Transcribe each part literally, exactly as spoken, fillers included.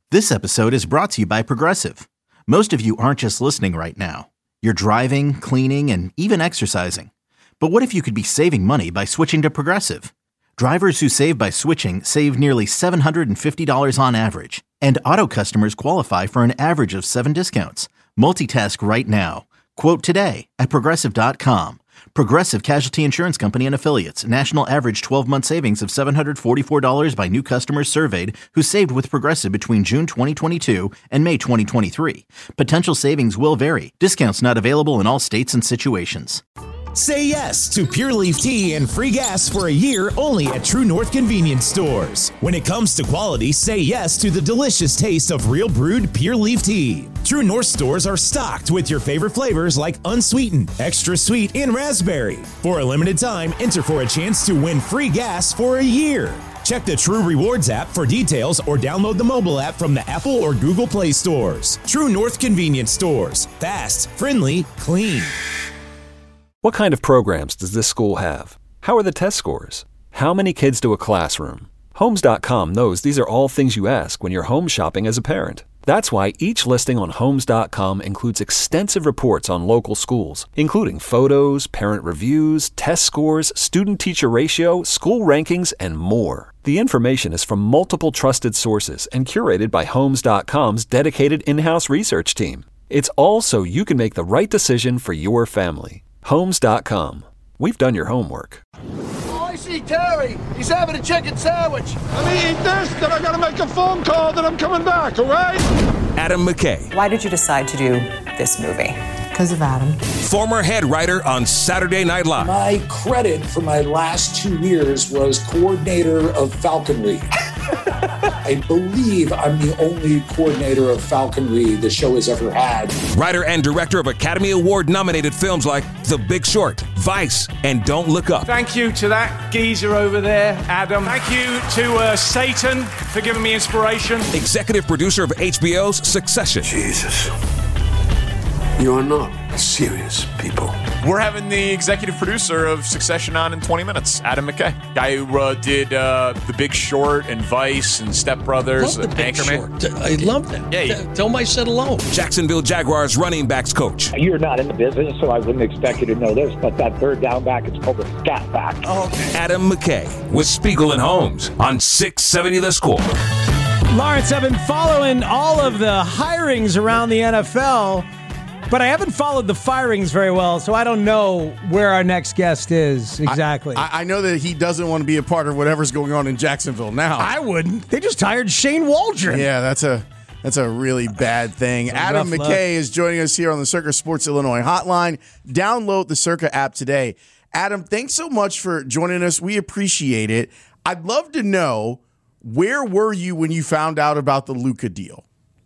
This episode is brought to you by Progressive. Most of you aren't just listening right now. You're driving, cleaning, and even exercising. But what if you could be saving money by switching to Progressive? Drivers who save by switching save nearly seven hundred fifty dollars on average. And auto customers qualify for an average of seven discounts. Multitask right now. Quote today at Progressive dot com. Progressive Casualty Insurance Company and Affiliates. National average twelve-month savings of seven hundred forty-four dollars by new customers surveyed who saved with Progressive between June twenty twenty-two and May twenty twenty-three. Potential savings will vary. Discounts not available in all states and situations. Say yes to Pure Leaf Tea and free gas for a year only at True North Convenience Stores. When it comes to quality, say yes to the delicious taste of real brewed Pure Leaf Tea. True North stores are stocked with your favorite flavors like unsweetened, extra sweet, and raspberry. For a limited time, enter for a chance to win free gas for a year. Check the True Rewards app for details or download the mobile app from the Apple or Google Play stores. True North Convenience Stores. Fast, friendly, clean. What kind of programs does this school have? How are the test scores? How many kids do a classroom? Homes dot com knows these are all things you ask when you're home shopping as a parent. That's why each listing on Homes dot com includes extensive reports on local schools, including photos, parent reviews, test scores, student-teacher ratio, school rankings, and more. The information is from multiple trusted sources and curated by Homes dot com's dedicated in-house research team. It's all so you can make the right decision for your family. Homes dot com. We've done your homework. Oh, I see Terry. He's having a chicken sandwich. I'm eating this, then I gotta make a phone call that I'm coming back, all right? Adam McKay. Why did you decide to do this movie? Because of Adam. Former head writer on Saturday Night Live. My credit for my last two years was coordinator of falconry. I believe I'm the only coordinator of falconry the show has ever had. Writer and director of Academy Award-nominated films like The Big Short, Vice, and Don't Look Up. Thank you to that geezer over there, Adam. Thank you to uh, Satan for giving me inspiration. Executive producer of H B O's Succession. Jesus. You are not serious people. We're having the executive producer of Succession on in twenty minutes, Adam McKay. Guy who uh, did uh, The Big Short and Vice and Step Brothers and Anchorman. Short. I love that. Yeah, T- tell my set alone. Jacksonville Jaguars running backs coach. You're not in the business, so I wouldn't expect you to know this, but that third down back is called a scat back. Oh, okay. Adam McKay with Spiegel and Holmes on six seventy The Score. Lawrence, I've been following all of the hirings around the N F L, but I haven't followed the firings very well, so I don't know where our next guest is exactly. I, I know that he doesn't want to be a part of whatever's going on in Jacksonville now. I wouldn't. They just hired Shane Waldron. Yeah, that's a that's a really bad thing. Adam McKay look. is joining us here on the Circa Sports Illinois hotline. Download the Circa app today. Adam, thanks so much for joining us. We appreciate it. I'd love to know, where were you when you found out about the Luka deal?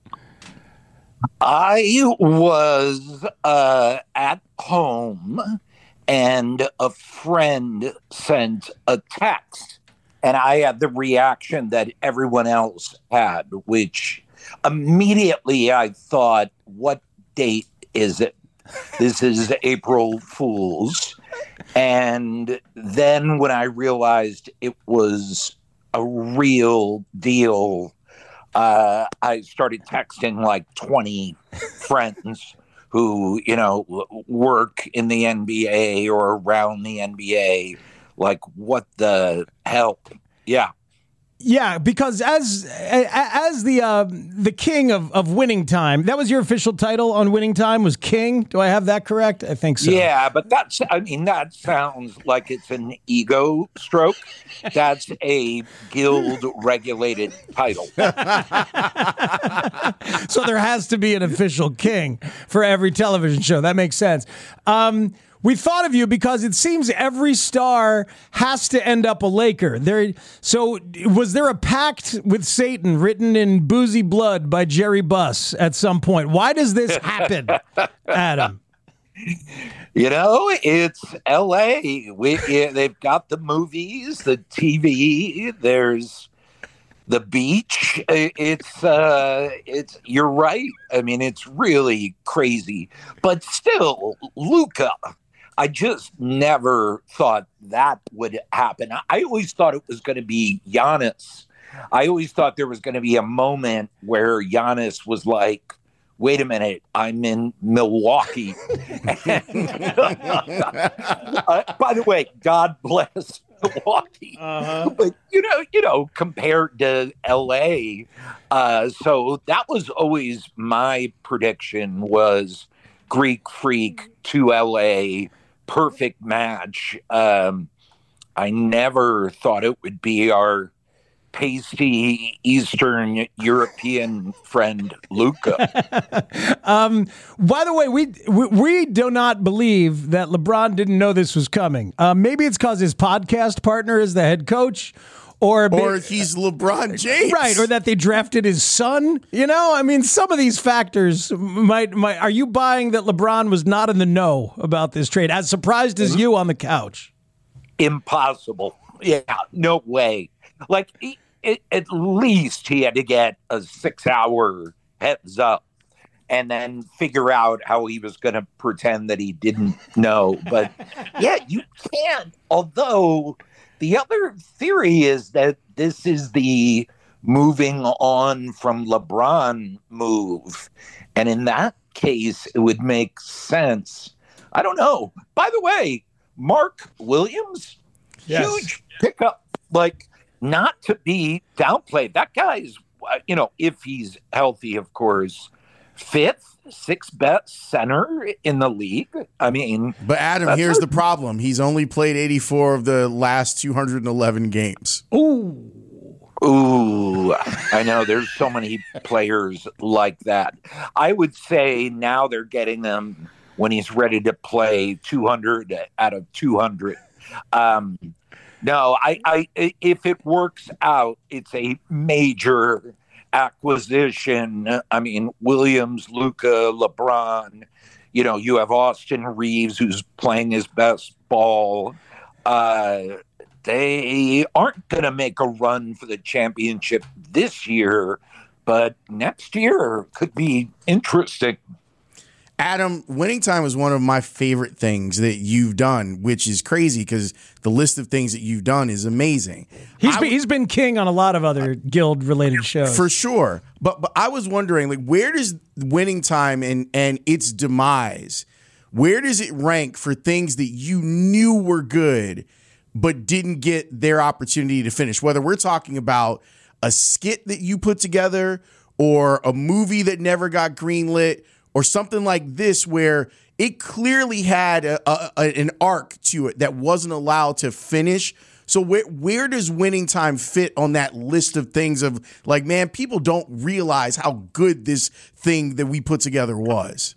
I was uh, at home, and a friend sent a text, and I had the reaction that everyone else had, which immediately I thought, what date is it? This is April Fool's. And then when I realized it was a real deal, Uh, I started texting like twenty friends who, you know, work in the N B A or around the N B A. Like, what the hell? Yeah. Yeah, because as as the uh, the king of, of Winning Time, that was your official title on Winning Time, was king. Do I have that correct? I think so. Yeah, but that's, I mean, that sounds like it's an ego stroke. That's a guild-regulated title. So there has to be an official king for every television show. That makes sense. Um, we thought of you because it seems every star has to end up a Laker. There, so was there a pact with Satan written in boozy blood by Jerry Buss at some point? Why does this happen, Adam? You know, it's L A. We, yeah, they've got the movies, the T V. There's the beach. It's, uh, it's. You're right. I mean, it's really crazy. But still, Luka, I just never thought that would happen. I always thought it was going to be Giannis. I always thought there was going to be a moment where Giannis was like, wait a minute, I'm in Milwaukee. and, uh, by the way, God bless Milwaukee. Uh-huh. But, you know, you know, compared to L A, uh, so that was always my prediction was Greek Freak to L A, perfect match. Um, I never thought it would be our pasty Eastern European friend Luka. um, by the way, we, we we do not believe that LeBron didn't know this was coming. Uh, maybe it's because his podcast partner is the head coach, or or he's LeBron James, right? Or that they drafted his son. You know, I mean, some of these factors might might. Are you buying that LeBron was not in the know about this trade? As surprised as you on the couch? Impossible. Yeah, no way. Like. He, It, at least he had to get a six-hour heads up and then figure out how he was going to pretend that he didn't know. But, yeah, you can't. Although the other theory is that this is the moving on from LeBron move. And in that case, it would make sense. I don't know. By the way, Mark Williams, yes. Huge pickup. Like, not to be downplayed. That guy's, you know, if he's healthy, of course, fifth, sixth best center in the league. I mean, but Adam, here's a- the problem. He's only played eighty-four of the last two hundred eleven games. Ooh. Ooh, I know there's so many players like that. I would say now they're getting them when he's ready to play two hundred out of two hundred. Um, No, I, I, if it works out, it's a major acquisition. I mean, Williams, Luka, LeBron, you know, you have Austin Reeves, who's playing his best ball. Uh, they aren't going to make a run for the championship this year, but next year could be interesting. Adam, Winning Time is one of my favorite things that you've done, which is crazy because the list of things that you've done is amazing. He's been, he's been king on a lot of other Guild-related shows. For sure. But but I was wondering, like, where does Winning Time and, and its demise, where does it rank for things that you knew were good but didn't get their opportunity to finish? Whether we're talking about a skit that you put together or a movie that never got greenlit, or something like this where it clearly had a, a, a, an arc to it that wasn't allowed to finish. So where where does Winning Time fit on that list of things of like, man, people don't realize how good this thing that we put together was?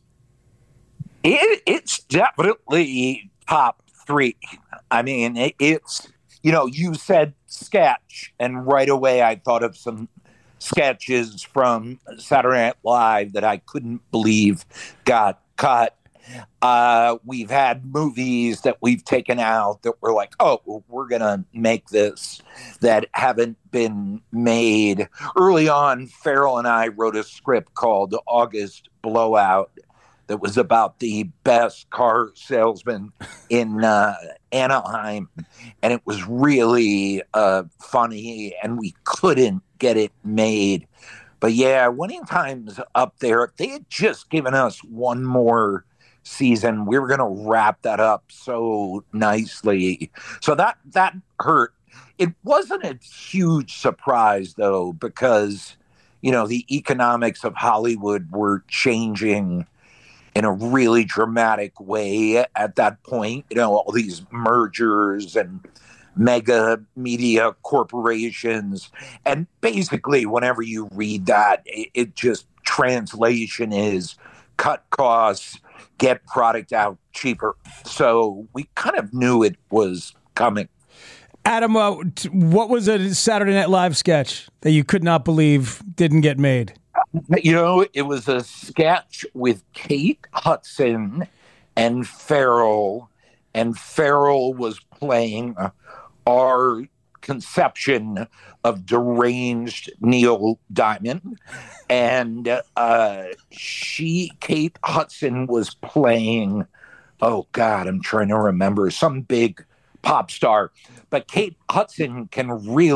It, it's definitely top three. I mean, it, it's, you know, you said sketch, and right away I thought of some sketches from Saturday Night Live that I couldn't believe got cut. Uh, we've had movies that we've taken out that we're like, oh, we're going to make this, that haven't been made. Early on, Farrell and I wrote a script called August Blowout that was about the best car salesman in uh, Anaheim. And it was really uh, funny, and we couldn't get it made. But yeah, Winning Time's up there. If they had just given us one more season, we were going to wrap that up so nicely. So that that hurt. It wasn't a huge surprise, though, because, you know, the economics of Hollywood were changing in a really dramatic way at that point. You know, all these mergers and mega media corporations. And basically, whenever you read that, it, it just, translation is cut costs, get product out cheaper. So we kind of knew it was coming. Adam, uh, what was a Saturday Night Live sketch that you could not believe didn't get made? You know, it was a sketch with Kate Hudson and Farrell, and Farrell was playing our conception of deranged Neil Diamond, and uh, she, Kate Hudson, was playing, oh God, I'm trying to remember, some big pop star. But Kate Hudson can really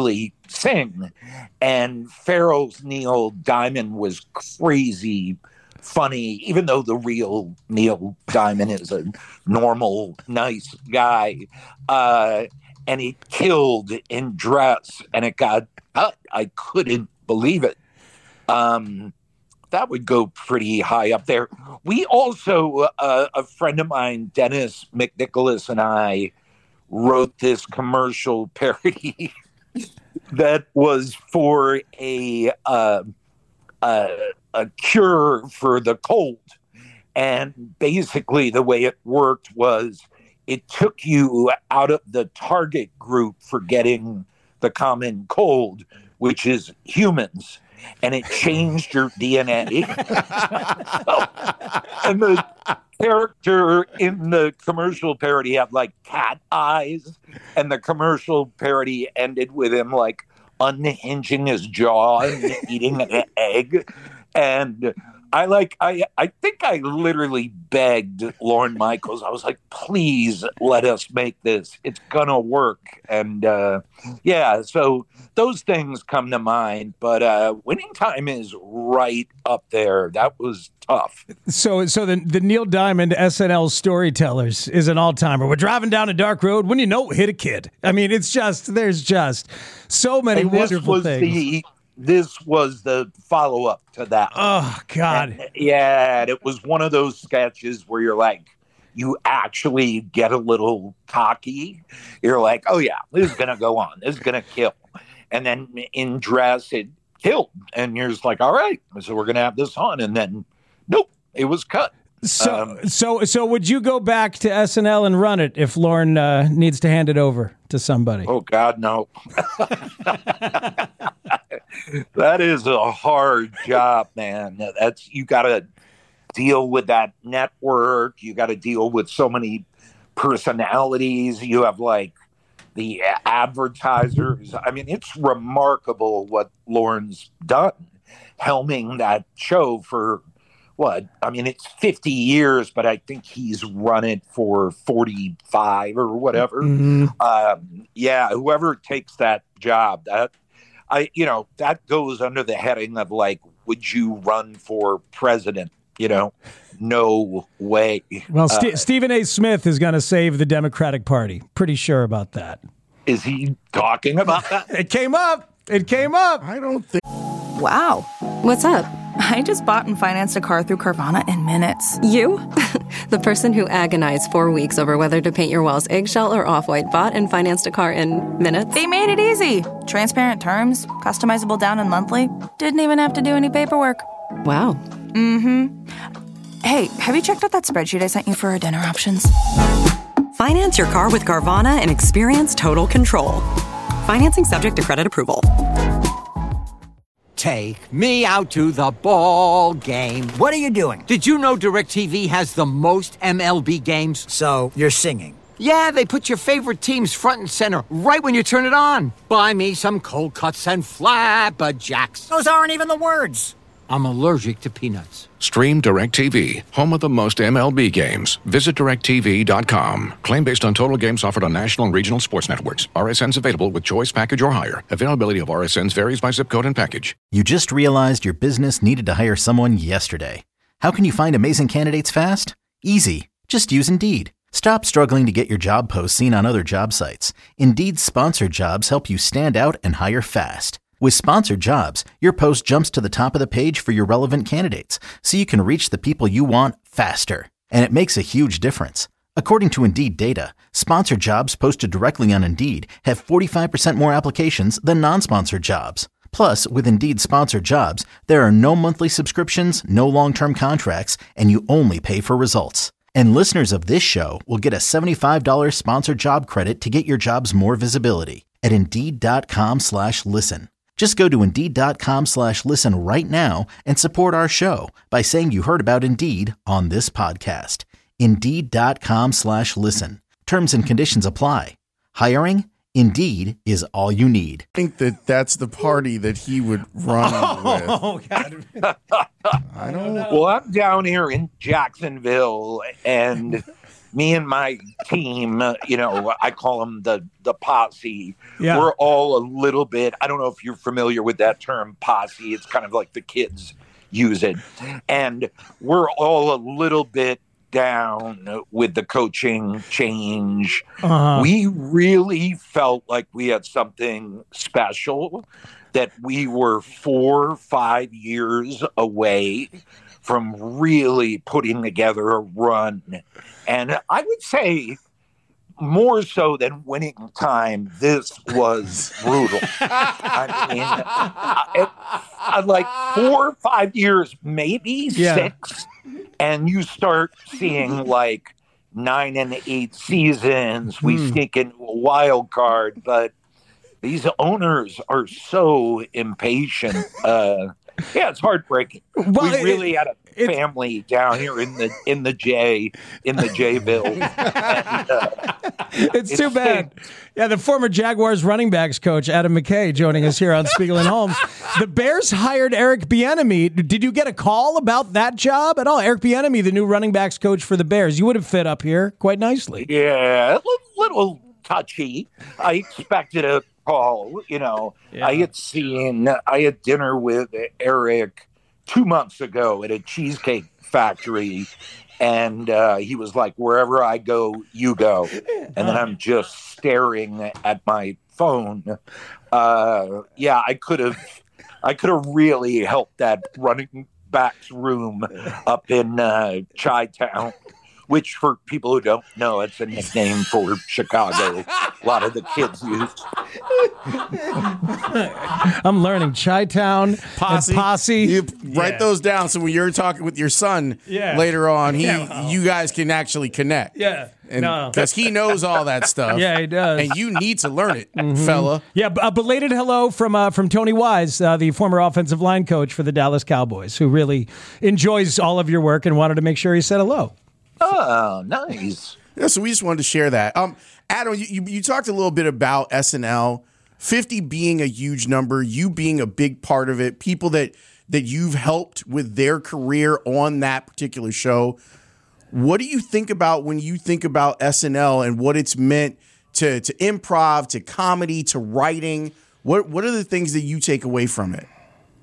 sing. And Farrell's Neil Diamond was crazy funny, even though the real Neil Diamond is a normal, nice guy. Uh, and he killed in Dress, and it got cut. I couldn't believe it. Um, that would go pretty high up there. We also, uh, a friend of mine, Dennis McNicholas, and I wrote this commercial parody that was for a, uh, uh, a cure for the cold. And basically the way it worked was it took you out of the target group for getting the common cold, which is humans, and it changed your D N A. So, and the character in the commercial parody had like cat eyes, and the commercial parody ended with him like unhinging his jaw and eating an egg. And I like, I, I think I literally begged Lorne Michaels. I was like, please let us make this. It's going to work. And uh, yeah, so those things come to mind. But uh, Winning Time is right up there. That was tough. So so the, the Neil Diamond S N L Storytellers is an all-timer. We're driving down a dark road. When you know, hit a kid. I mean, it's just, there's just so many and wonderful was things. The, This was the follow-up to that. Oh, God. And, yeah, and it was one of those sketches where you're like, you actually get a little cocky. You're like, oh, yeah, this is going to go on. This is going to kill. And then in Dress, it killed. And you're just like, all right, so we're going to have this on. And then, nope, it was cut. So, um, so, so would you go back to S N L and run it if Lorne uh, needs to hand it over to somebody? Oh, God, no. That is a hard job, man. That's you got to deal with that network. You got to deal with so many personalities. You have like the advertisers. I mean, it's remarkable what Lorne's done, helming that show for what? I mean, it's fifty years, but I think he's run it for forty-five or whatever. Mm-hmm. Um, yeah, whoever takes that job, that. I, you know, that goes under the heading of like, would you run for president? You know, no way. Well, St- uh, Stephen A. Smith is going to save the Democratic Party. Pretty sure about that. Is he talking about that? It came up. It came up. I don't think. Wow. What's up? I just bought and financed a car through Carvana in minutes. You? The person who agonized four weeks over whether to paint your walls eggshell or off-white bought and financed a car in minutes? They made it easy. Transparent terms, customizable down and monthly. Didn't even have to do any paperwork. Wow. Mm-hmm. Hey, have you checked out that spreadsheet I sent you for our dinner options? Finance your car with Carvana and experience total control. Financing subject to credit approval. Take me out to the ball game. What are you doing? Did you know DirecTV has the most M L B games? So, you're singing? Yeah, they put your favorite teams front and center right when you turn it on. Buy me some cold cuts and flapjacks. Those aren't even the words. I'm allergic to peanuts. Stream DirecTV, home of the most M L B games. Visit direct T V dot com. Claim based on total games offered on national and regional sports networks. R S Ns available with choice package or higher. Availability of R S Ns varies by zip code and package. You just realized your business needed to hire someone yesterday. How can you find amazing candidates fast? Easy. Just use Indeed. Stop struggling to get your job posts seen on other job sites. Indeed's sponsored jobs help you stand out and hire fast. With sponsored jobs, your post jumps to the top of the page for your relevant candidates, so you can reach the people you want faster. And it makes a huge difference. According to Indeed data, sponsored jobs posted directly on Indeed have forty-five percent more applications than non-sponsored jobs. Plus, with Indeed sponsored jobs, there are no monthly subscriptions, no long-term contracts, and you only pay for results. And listeners of this show will get a seventy-five dollars sponsored job credit to get your jobs more visibility at Indeed.com slash listen. Just go to Indeed.com slash listen right now and support our show by saying you heard about Indeed on this podcast. Indeed.com slash listen. Terms and conditions apply. Hiring? Indeed is all you need. I think that that's the party that he would run with. Oh, God. I don't Well, I'm down here in Jacksonville, and me and my team, uh, you know, I call them the, the posse. Yeah. We're all a little bit, I don't know if you're familiar with that term posse. It's kind of like the kids use it. And we're all a little bit down with the coaching change. Uh-huh. We really felt like we had something special, that we were four, five years away from really putting together a run. And I would say more so than winning time, this was brutal. I mean, I, I, like four or five years, maybe Yeah. six, and you start seeing like nine and eight seasons. We Hmm. sneak into a wild card, but these owners are so impatient. Uh, yeah, it's heartbreaking. Well, we it- really had a it- family down here in the in the J in the Jville. And, uh, It's It too bad. Yeah, the former Jaguars running backs coach, Adam McKay, joining us here on Spiegel and Holmes. The Bears hired Eric Bieniemy. Did you get a call about that job at all? Eric Bieniemy, the new running backs coach for the Bears. You would have fit up here quite nicely. yeah, a little, little touchy. I expected a call. You know, Yeah. I had seen. I had dinner with Eric two months ago at a cheesecake factory. And uh, he was like, wherever I go, you go. And then I'm just staring at my phone. Uh, yeah, I could have, I could have really helped that running backs room up in uh, Chi-Town, which for people who don't know, it's a nickname for Chicago. A lot of the kids use. I'm learning Chi-Town, Posse. and Posse. You write Yeah. those down so when you're talking with your son Yeah. later on, he Yeah, well. you guys can actually connect. Yeah. No. Because he knows all that stuff. Yeah, he does. And you need to learn it, fella. Yeah, b- a belated hello from uh, from Tony Wise, uh, the former offensive line coach for the Dallas Cowboys, who really enjoys all of your work and wanted to make sure he said hello. Oh, nice. Yeah, so we just wanted to share that. Um, Adam, you, you, you talked a little bit about S N L, fifty being a huge number, you being a big part of it, people that that you've helped with their career on that particular show. What do you think about when you think about S N L and what it's meant to to improv, to comedy, to writing? What what are the things that you take away from it?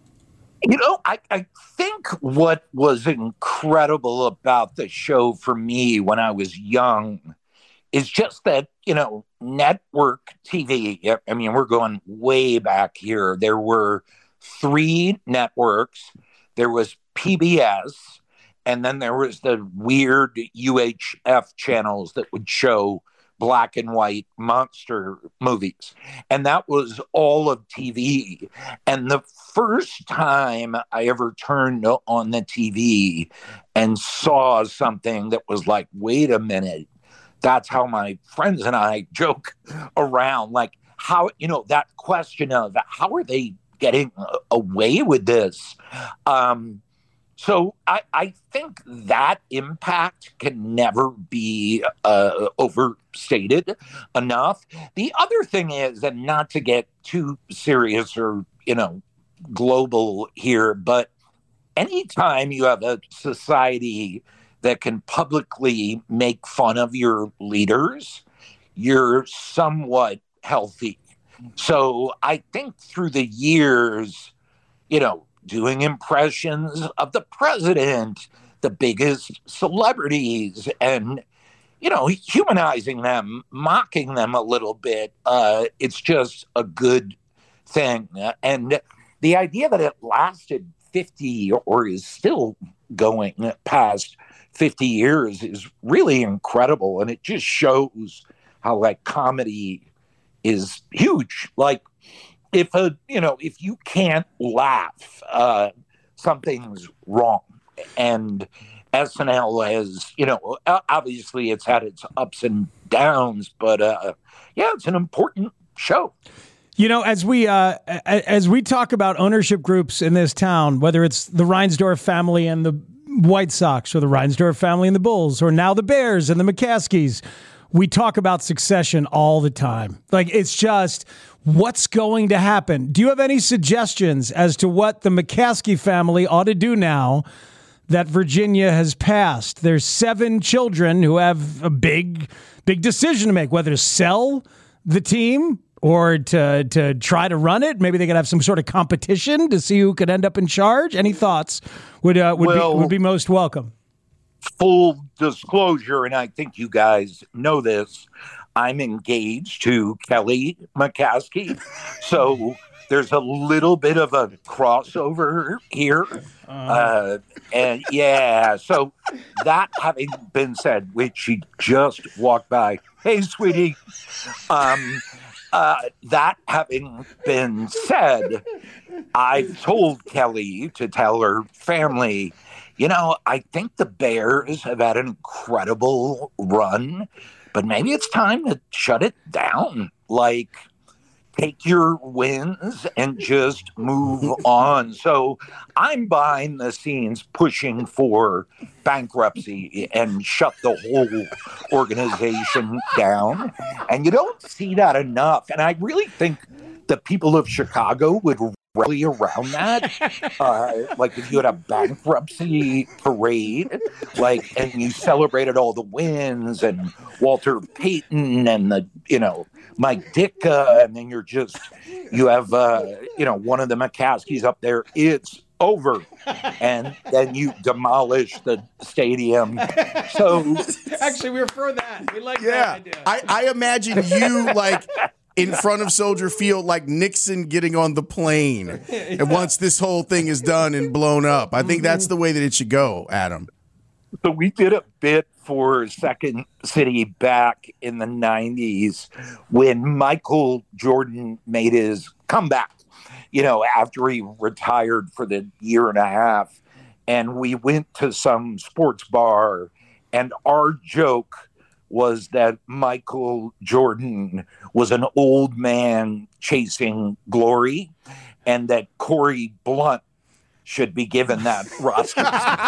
You know, I, I think what was incredible about the show for me when I was young is just that, you know, network T V, I mean, we're going way back here. There were three networks. There was P B S, and then there was the weird U H F channels that would show black and white monster movies. And that was all of T V. And the first time I ever turned on the T V and saw something that was like, wait a minute, that's how my friends and I joke around. Like, how, you know, that question of how are they getting away with this? Um, So I, I think that impact can never be uh, overstated enough. The other thing is, and not to get too serious or, you know, global here, but anytime you have a society that can publicly make fun of your leaders, you're somewhat healthy. So I think through the years, you know, doing impressions of the president, the biggest celebrities, and, you know, humanizing them, mocking them a little bit. Uh, it's just a good thing. And the idea that it lasted fifty or is still going past fifty years is really incredible. And it just shows how, like, comedy is huge. Like, if a you know if you can't laugh, uh, something's wrong. And S N L has, you know, obviously it's had its ups and downs, but uh, yeah, it's an important show. You know, as we uh, as we talk about ownership groups in this town, whether it's the Reinsdorf family and the White Sox, or the Reinsdorf family and the Bulls, or now the Bears and the McCaskies, we talk about succession all the time. Like, it's just, what's going to happen? Do you have any suggestions as to what the McCaskey family ought to do now that Virginia has passed. There's seven children who have a big, big decision to make, whether to sell the team or to to try to run it. Maybe they could have some sort of competition to see who could end up in charge. Any thoughts would uh, would well, be would be most welcome. Full disclosure, and I think you guys know this, I'm engaged to Kelly McCaskey, so there's a little bit of a crossover here. Uh, uh, and yeah, so that having been said, which she just walked by, hey, sweetie, um, uh, that having been said, I've told Kelly to tell her family, you know, I think the Bears have had an incredible run, but maybe it's time to shut it down. Like, take your wins and just move on. So I'm behind the scenes pushing for bankruptcy and shut the whole organization down. And you don't see that enough. And I really think the people of Chicago would rally around that. Uh, like if you had a bankruptcy parade, like, and you celebrated all the wins and Walter Payton and the, you know, Mike Ditka, and then you're just, you have, uh, you know, one of the McCaskies up there, it's over. And then you demolish the stadium. So actually, we prefer that. We like yeah, that idea. I, I imagine you like in front of Soldier Field, like Nixon getting on the plane. Yeah. And once this whole thing is done and blown up, I think that's the way that it should go, Adam. So we did a bit for Second City back in the nineties when Michael Jordan made his comeback, you know, after he retired for the year and a half. And we went to some sports bar, and our joke was that Michael Jordan was an old man chasing glory, and that Corey Blunt should be given that roster.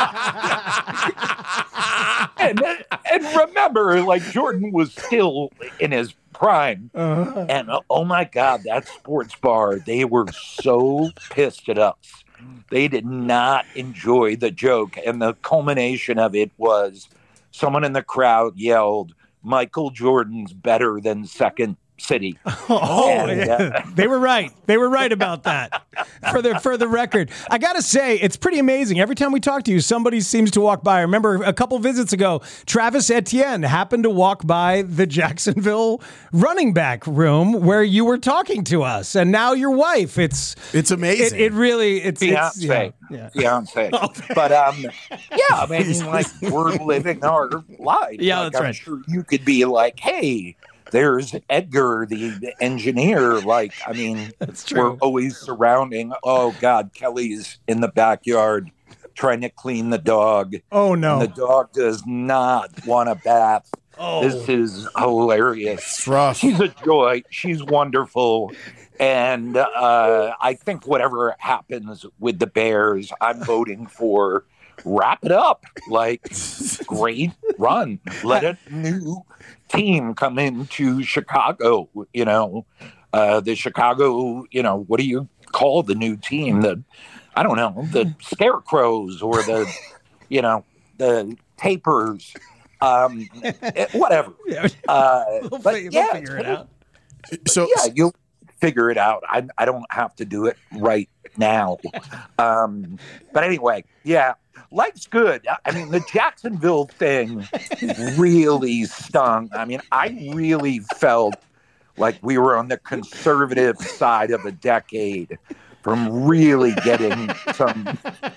and, and remember, like, Jordan was still in his prime. Uh-huh. And uh, oh my God, that sports bar, they were so pissed at us. They did not enjoy the joke. And the culmination of it was someone in the crowd yelled, Michael Jordan's better than Second City. Oh, and, yeah. uh, They were right. They were right about that. For the for the record, I gotta say, it's pretty amazing. Every time we talk to you, somebody seems to walk by. I remember a couple visits ago, Travis Etienne happened to walk by the Jacksonville running back room where you were talking to us, and now your wife. It's it's amazing. It, it really it's Fiance, it's, yeah, yeah. fiance. But um, yeah, I mean, like, we're living our life. Yeah, like, that's I'm right. Sure, you could be like, hey, there's Edgar, the engineer. Like, I mean, That's true. We're always surrounding. Oh God, Kelly's in the backyard trying to clean the dog. Oh no, and the dog does not want a bath. Oh. This is hilarious. It's rough. She's a joy. She's wonderful. And uh, I think whatever happens with the Bears, I'm voting for wrap it up. Like, great run. Let a new team come into Chicago, you know. Uh, the Chicago, you know, what do you call the new team? The, I don't know, the Scarecrows or the, you know, the Tapers. Um, whatever. Uh, We'll but figure, yeah, we'll figure it out. So yeah, you'll figure it out. I, I don't have to do it right now. Um, but anyway, yeah, life's good. I mean, the Jacksonville thing really stung. I mean, I really felt like we were on the conservative side of a decade from really getting some.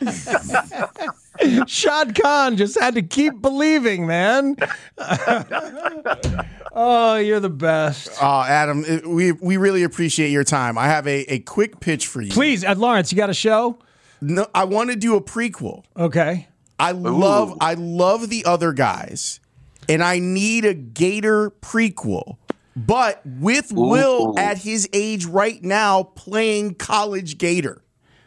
Shad Khan just had to keep believing, man. Oh, you're the best. Oh, Adam, it- we we really appreciate your time. I have a, a quick pitch for you. Please, uh, Lawrence, you got a show? No, I want to do a prequel. Okay. I love I love the other guys, and I need a Gator prequel, but with Ooh. Will at his age right now playing college Gator.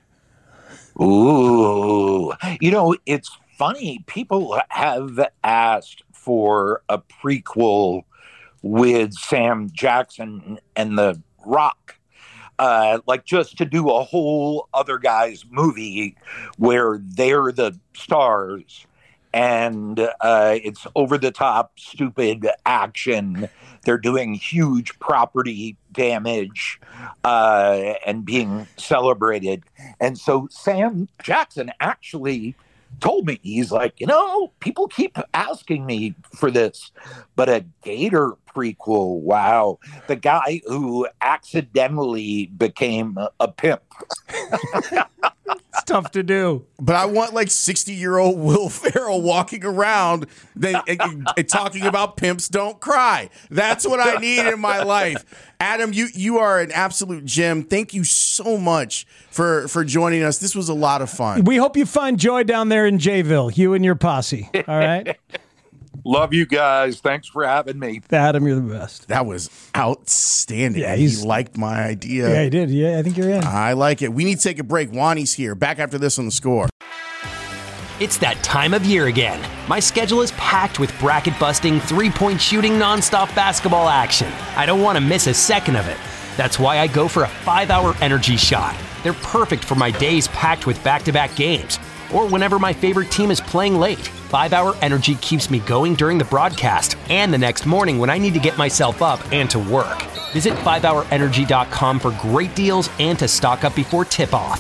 Ooh, you know, it's funny. People have asked for a prequel with Sam Jackson and The Rock. uh, like just to do a whole other guy's movie where they're the stars and uh, it's over the top, stupid action. They're doing huge property damage uh, and being celebrated. And so Sam Jackson actually told me, he's like, you know, people keep asking me for this, but a Gator prequel, wow. The guy who accidentally became a, a pimp. It's tough to do. But I want like sixty-year-old Will Ferrell walking around they, and, and talking about pimps don't cry. That's what I need in my life. Adam, you you are an absolute gem. Thank you so much for, for joining us. This was a lot of fun. We hope you find joy down there in Jayville, you and your posse. All right? Love you guys. Thanks for having me. Adam, you're the best. That was outstanding. Yeah, he he's, liked my idea. Yeah, he did. Yeah, I think you're in. I like it. We need to take a break. Wani's here. Back after this on The Score. It's that time of year again. My schedule is packed with bracket-busting, three-point shooting, nonstop basketball action. I don't want to miss a second of it. That's why I go for a five-hour energy shot. They're perfect for my days packed with back-to-back games, or whenever my favorite team is playing late. five-hour energy keeps me going during the broadcast and the next morning when I need to get myself up and to work. Visit five hour energy dot com for great deals and to stock up before tip-off.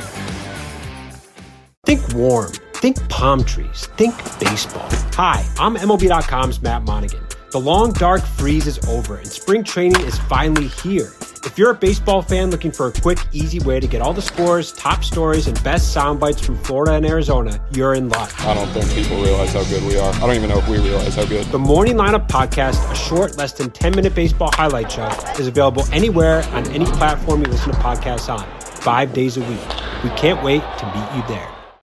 Think warm. Think palm trees. Think baseball. Hi, I'm M L B dot com's Matt Monaghan. The long, dark freeze is over, and spring training is finally here. If you're a baseball fan looking for a quick, easy way to get all the scores, top stories, and best sound bites from Florida and Arizona, you're in luck. I don't think people realize how good we are. I don't even know if we realize how good. The Morning Lineup Podcast, a short, less than ten-minute baseball highlight show, is available anywhere on any platform you listen to podcasts on, five days a week. We can't wait to meet you there.